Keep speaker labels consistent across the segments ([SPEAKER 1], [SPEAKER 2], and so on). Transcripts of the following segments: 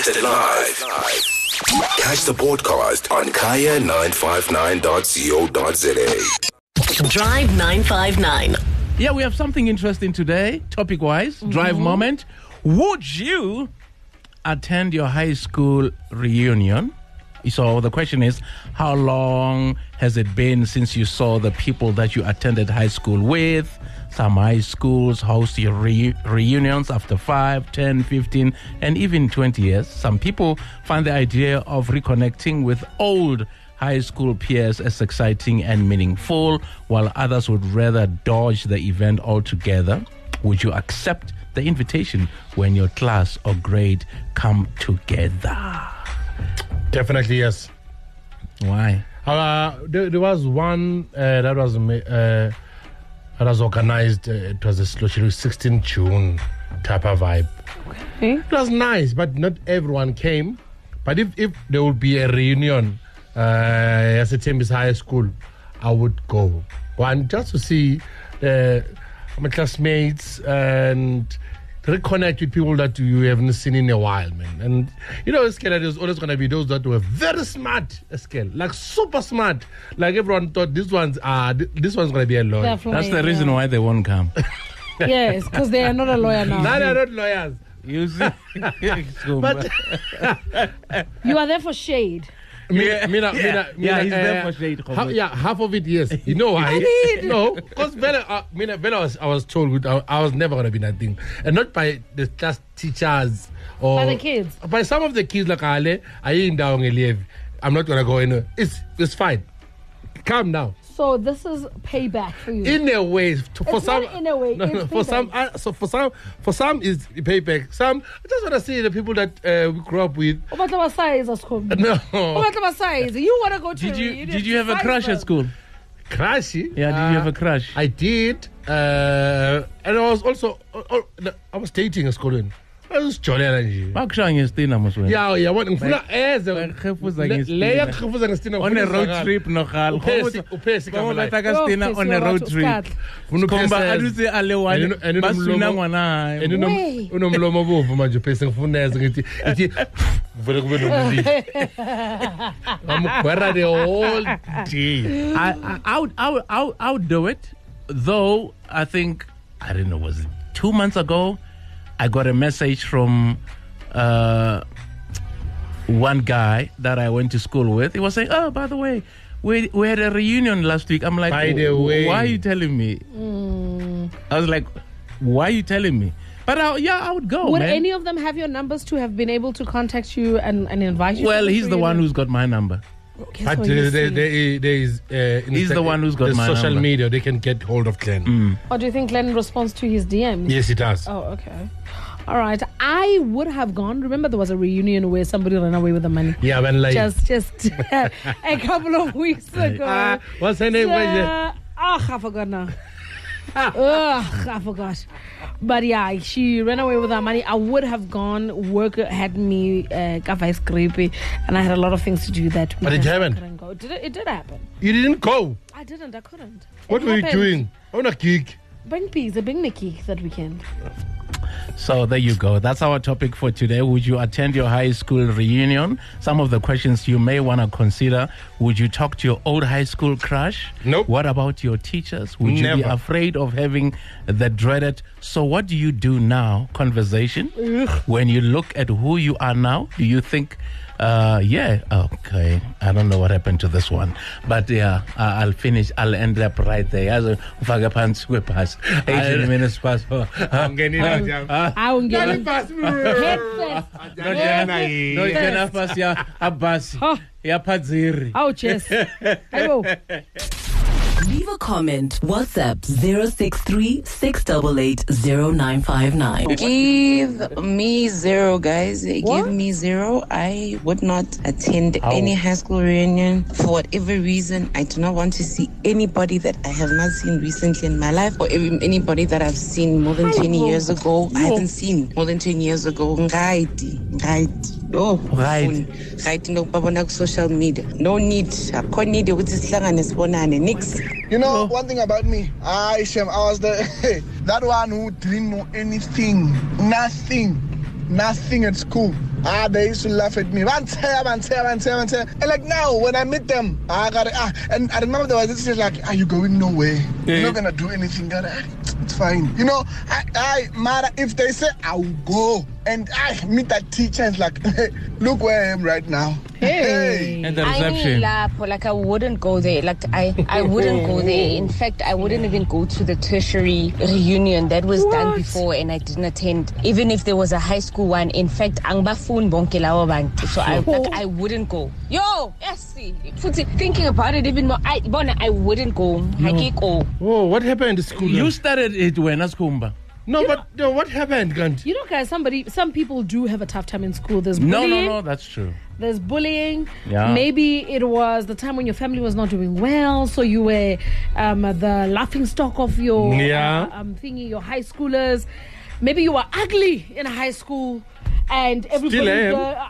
[SPEAKER 1] Broadcasted live. Catch the podcast on kaya959.co.za.
[SPEAKER 2] Drive 959.
[SPEAKER 3] Yeah, we have something interesting today, topic-wise, drive moment. Would you attend your high school reunion? So the question is, how long has it been since you saw the people that you attended high school with? Some high schools host your reunions after 5, 10, 15, and even 20 years. Some people find the idea of reconnecting with old high school peers as exciting and meaningful, while others would rather dodge the event altogether. Would you accept the invitation when your class or grade come together?
[SPEAKER 4] Definitely yes.
[SPEAKER 3] Why?
[SPEAKER 4] There was one that was organized. It was a 16 June type of vibe.
[SPEAKER 5] Okay.
[SPEAKER 4] It was nice, but not everyone came. But if there would be a reunion as a Tembis High School, I would go. One, just to see my classmates and reconnect with people that you haven't seen in a while, man. And you know, there's always going to be those that were very smart, like super smart. Like everyone thought this one's going to be a lawyer.
[SPEAKER 5] Definitely,
[SPEAKER 3] That's the reason why they won't come.
[SPEAKER 5] Yes, because they are not a lawyer now.
[SPEAKER 4] No, they're not lawyers.
[SPEAKER 3] You see?
[SPEAKER 4] But
[SPEAKER 5] You are there for shade.
[SPEAKER 3] Yeah, he's there for shade.
[SPEAKER 4] Half of it, yes. You know why? No, because Bella, I was told I was never going to be that thing. And not by the class teachers or
[SPEAKER 5] By the kids.
[SPEAKER 4] By some of the kids like Ale, I ain't down a leave. I'm not going to go in. It's fine. Calm down.
[SPEAKER 5] So this is payback for you.
[SPEAKER 4] In a way, for
[SPEAKER 5] It's
[SPEAKER 4] some,
[SPEAKER 5] not in a way, it's
[SPEAKER 4] for some,
[SPEAKER 5] payback.
[SPEAKER 4] for some is payback. Some, I just want to see the people that we grew up with.
[SPEAKER 5] No.
[SPEAKER 4] No.
[SPEAKER 5] You want to go to
[SPEAKER 3] Did you have a crush at school?
[SPEAKER 4] Crushy?
[SPEAKER 3] Yeah, did you have a crush?
[SPEAKER 4] I did, and I was also I was dating a school. I was jolly.
[SPEAKER 3] Bakushaya ngestina muswe.
[SPEAKER 4] Yeah. What? Ngifuna eze.
[SPEAKER 3] Bakhefuza ngestina.
[SPEAKER 4] Leya khefuza ngestina.
[SPEAKER 3] On a road trip nogal.
[SPEAKER 4] Uphesi kamala.
[SPEAKER 3] Ngestina on a road trip. Komba aduse ale wale basuna ngwana hayi.
[SPEAKER 4] Unomlomo bovu manje uphesi ngifuna eze ngithi vele kube nomlilo. Amgwera the whole day.
[SPEAKER 3] I would do it, though. I think I don't know. Was it 2 months ago? I got a message from one guy that I went to school with. He was saying, "Oh, by the way, we had a reunion last week." I'm like,
[SPEAKER 4] by the way,
[SPEAKER 3] why are you telling me? I was like, why are you telling me? But I would go.
[SPEAKER 5] Would
[SPEAKER 3] man.
[SPEAKER 5] any of them have your numbers to have been able to contact you and invite you?
[SPEAKER 3] Well,
[SPEAKER 5] to
[SPEAKER 3] he's the one who's got my number.
[SPEAKER 5] Okay,
[SPEAKER 4] but
[SPEAKER 5] so you
[SPEAKER 4] there
[SPEAKER 5] see.
[SPEAKER 4] is
[SPEAKER 3] He's the one who's got my
[SPEAKER 4] social
[SPEAKER 3] number.
[SPEAKER 4] media. They can get hold of Glenn.
[SPEAKER 5] Or do you think Glenn responds to his DMs?
[SPEAKER 4] Yes, it does.
[SPEAKER 5] Oh, okay. All right. I would have gone. Remember, there was a reunion where somebody ran away with the money.
[SPEAKER 4] Yeah, when like
[SPEAKER 5] Just a couple of weeks ago.
[SPEAKER 4] what's her name?
[SPEAKER 5] I forgot now. I forgot. But yeah, she ran away with her money. I would have gone. Work had me kafai scrapey, and I had a lot of things to do that week.
[SPEAKER 4] But it
[SPEAKER 5] so I
[SPEAKER 4] happened.
[SPEAKER 5] couldn't go. It did happen.
[SPEAKER 4] You didn't go.
[SPEAKER 5] I didn't. I couldn't.
[SPEAKER 4] What
[SPEAKER 5] It
[SPEAKER 4] were you
[SPEAKER 5] happened.
[SPEAKER 4] doing? On a gig.
[SPEAKER 5] Bring peas, a big Mickey that weekend.
[SPEAKER 3] So there you go. That's our topic for today. Would you attend your high school reunion? Some of the questions you may want to consider. Would you talk to your old high school crush?
[SPEAKER 4] Nope.
[SPEAKER 3] What about your teachers? Would you be
[SPEAKER 4] Never.
[SPEAKER 3] afraid of having the dreaded "so what do you do now" conversation? When you look at who you are now, do you think, okay, I don't know what happened to this one. But yeah, I'll end up right there. As a 18 minutes past 4.
[SPEAKER 5] I won't get it.
[SPEAKER 3] No, you can have us, yeah, Abbas. Yeah, Padziri.
[SPEAKER 5] Ouch, yes. Hello.
[SPEAKER 2] Leave a comment. WhatsApp 063-688-0959.
[SPEAKER 6] Give me zero, guys. Give me zero. I would not attend any high school reunion for whatever reason. I do not want to see anybody that I have not seen recently in my life, or even anybody that I've seen more than 20 years ago. I haven't seen more than 10 years ago. Right. Oh,
[SPEAKER 3] Right.
[SPEAKER 6] Right. No, on social media. No need. I can't need it with this nix.
[SPEAKER 7] You know, one thing about me, Shem, I was that one who didn't know anything, nothing. nothing at school. They used to laugh at me. And like now, when I meet them, and I remember there was this like, are you going nowhere? You're not gonna do anything. It's fine. You know, Mara, if they say I will go, and I meet that teacher, it's like, hey, look where I am right now.
[SPEAKER 5] Hey.
[SPEAKER 3] And the reception.
[SPEAKER 8] Like I wouldn't go there. Like I wouldn't go there. In fact, I wouldn't even go to the tertiary reunion that was done before, and I didn't attend. Even if there was a high school one. In fact, so I wouldn't go. Yo, yes, thinking about it even more, I wouldn't go.
[SPEAKER 4] No. Oh, what happened at school?
[SPEAKER 3] You started it when as Kumba.
[SPEAKER 4] No, but what happened, Gant?
[SPEAKER 5] You know, guys, some people do have a tough time in school. There's bullying.
[SPEAKER 3] No, that's true.
[SPEAKER 5] There's bullying.
[SPEAKER 3] Yeah.
[SPEAKER 5] Maybe it was the time when your family was not doing well, so you were the laughing stock of your thingy, your high schoolers. Maybe you were ugly in high school. And everybody,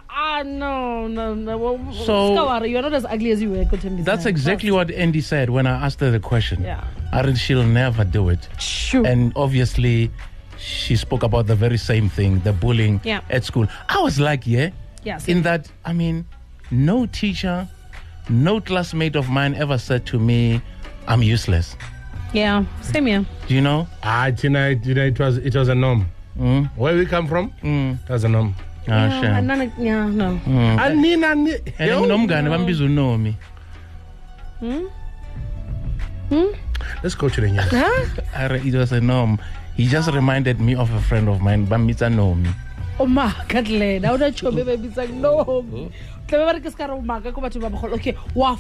[SPEAKER 5] no. So you're not as ugly as you were.
[SPEAKER 3] That's exactly what Andy said when I asked her the question. Yeah, she'll never do it.
[SPEAKER 5] Sure.
[SPEAKER 3] And obviously, she spoke about the very same thing, the bullying at school. I was like, in that, I mean, no teacher, no classmate of mine ever said to me, "I'm useless."
[SPEAKER 5] Yeah, same here.
[SPEAKER 3] Do you know?
[SPEAKER 4] It was a norm. Where we come from? That's a norm.
[SPEAKER 5] No.
[SPEAKER 4] Let's go to the news.
[SPEAKER 3] It was a norm. He just reminded me of a friend of mine, Bamita Nomi.
[SPEAKER 5] Oh my God, now that you baby like no. Okay,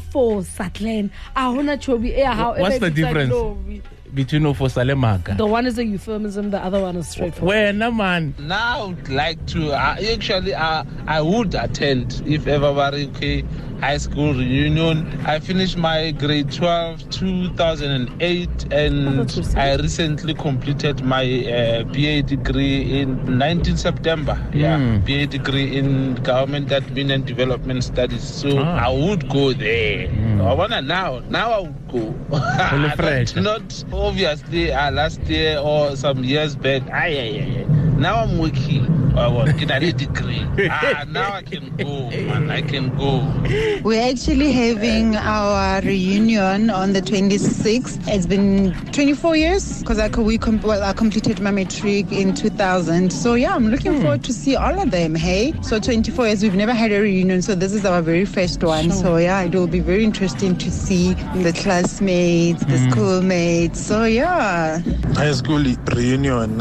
[SPEAKER 3] what's the difference between Ofosalemaka?
[SPEAKER 5] The one is a euphemism, the other one is straightforward.
[SPEAKER 9] Now I would like to I would attend if everybody high school reunion. I finished my grade 12 2008 and I recently completed my BA degree in 19 September. BA degree in government admin and development studies. So I would go there. I wanna now I would go. Not obviously last year or some years back. Now I'm working. I want to get a degree. Now I can go, man. I can go.
[SPEAKER 10] We're actually having our reunion on the 26th. It's been 24 years because I completed my matric in 2000. So yeah, I'm looking forward to see all of them. Hey, so 24 years we've never had a reunion, so this is our very first one. So yeah, it will be very interesting to see the classmates, the schoolmates. So yeah.
[SPEAKER 11] High school reunion.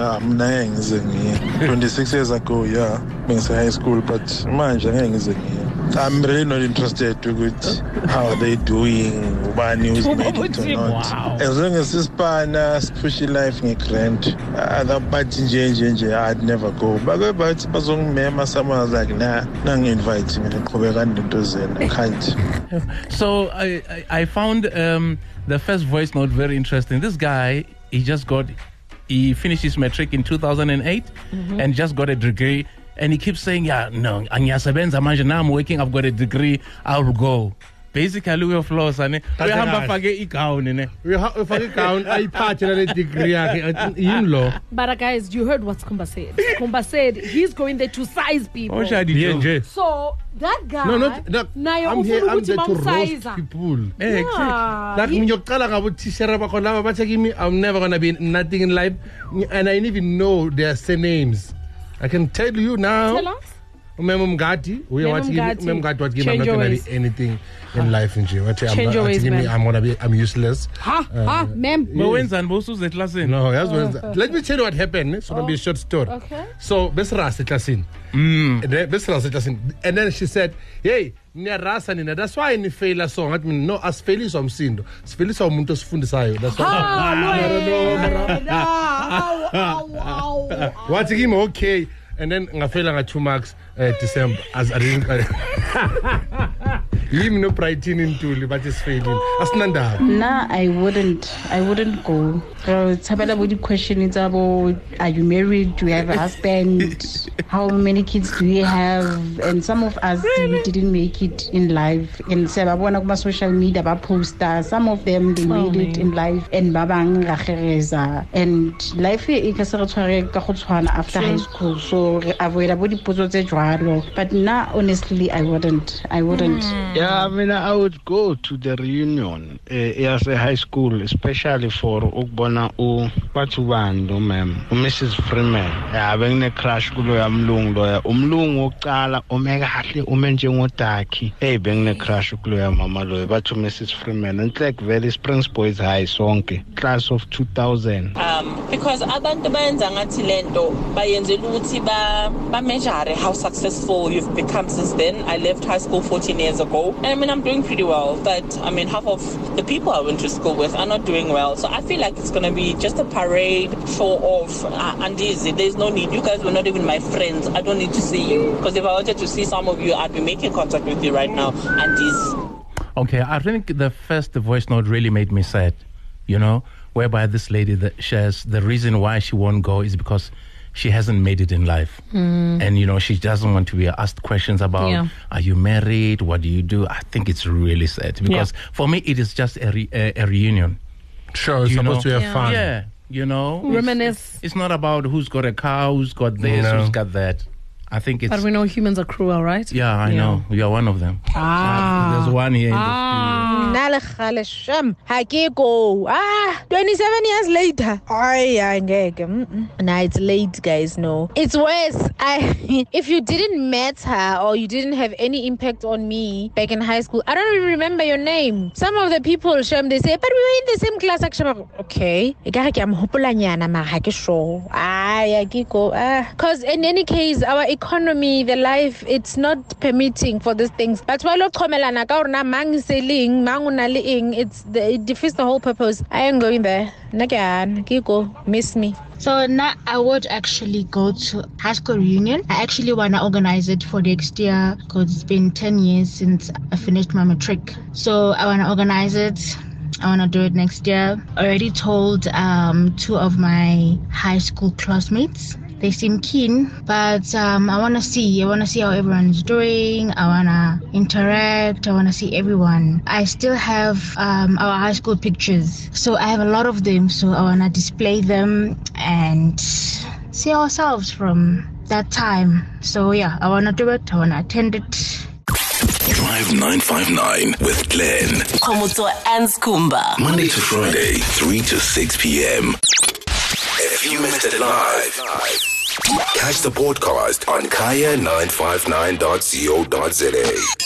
[SPEAKER 11] 26 years ago, being high school, but I'm really not interested to how they doing, what news made it or not. Wow. As long as this partner pushy life in grand, I'd never go. But someone was like, nah, invite me. I can't.
[SPEAKER 3] So I found the first voice note very interesting. This guy, he finished his matric in 2008 and just got a degree. And he keeps saying, now I'm working, I've got a degree, I'll go. Basically, we're flows. We have a gown.
[SPEAKER 5] But guys, you heard what Kumba said. Kumba said he's going there to size people. So that guy,
[SPEAKER 4] I'm here to roast people. I'm never gonna be nothing in life, and I didn't even know their surnames. I can tell you now.
[SPEAKER 5] Tell us.
[SPEAKER 4] Mgati, I'm not gonna be anything in life in jail.
[SPEAKER 5] Change your ways, man.
[SPEAKER 4] I'm useless.
[SPEAKER 5] Ma'am.
[SPEAKER 4] No, let me tell you what happened. It's gonna be a short story.
[SPEAKER 5] Okay.
[SPEAKER 4] So, and then she said, hey, that's why I fail a song. I mean, no, as fail is umsindo. As fail is umuntu sifundisayo. That's why. What's him okay? And then I fail 2 marks December as I didn't. Him no Brighton into but it's failing. Asnanda.
[SPEAKER 10] Nah, I wouldn't go. Tabela would question is about, are you married? Do you have a husband? How many kids do you have? And some of us we didn't make it in life. And social media about posters. Some of them they made it in life. And babang rachereza. And life after high school. So avoid about the but now honestly I wouldn't.
[SPEAKER 12] Yeah, I mean I would go to the reunion as a high school, especially for Ukbona Pachubando, ma'am, Mrs. Freeman. Yeah, when the crash kulo ya umlungu oqala omega hahle umenje ngotaki. Hey, when the crash kulo ya mama lo but to Mrs. Freeman and like very Springs Boys High sonke class of 2000.
[SPEAKER 13] Because abantu bayenza ngathi lento bayenzela ukuthi ba measure how successful you've become since then. I left high school 14 years ago, and I mean I'm doing pretty well, but I mean half of the people I went to school with are not doing well, so I feel like it's gonna be just a parade, show off, and easy. There's no need. You guys were not even my friends. I don't need to see you, because if I wanted to see some of you, I'd be making contact with you right now. And
[SPEAKER 3] okay, I think the first voice note really made me sad, whereby this lady that shares the reason why she won't go is because she hasn't made it in life. And, she doesn't want to be asked questions about, are you married? What do you do? I think it's really sad because for me, it is just a reunion.
[SPEAKER 4] Sure, it's supposed to have fun.
[SPEAKER 3] Yeah,
[SPEAKER 5] reminisce.
[SPEAKER 3] It's not about who's got a car, who's got this, who's got that. I think it's...
[SPEAKER 5] But we know humans are cruel, right?
[SPEAKER 3] Yeah, I know. You are one of them. There's one here in the studio.
[SPEAKER 14] 27 years later. Nah, it's late, guys. No. It's worse. If you didn't met her or you didn't have any impact on me back in high school, I don't even remember your name. Some of the people, Shem, they say, but we were in the same class. Okay. Because in any case, our economy, the life, it's not permitting for these things. But while it defeats the whole purpose. I am going there. Kiko, miss me.
[SPEAKER 15] So now I would actually go to high school reunion. I actually want to organize it for next year because it's been 10 years since I finished my matric. So I want to organize it. I want to do it next year. I already told 2 of my high school classmates. They seem keen, but I want to see how everyone is doing. I want to interact. I want to see everyone. I still have our high school pictures. So I have a lot of them. So I want to display them and see ourselves from that time. So yeah, I want to do it. I want to attend it.
[SPEAKER 1] Drive 959 with Glenn,
[SPEAKER 2] Komutso and Skumba.
[SPEAKER 1] Monday to Friday, 3 to 6 p.m. If you missed it live, catch the podcast on kaya959.co.za.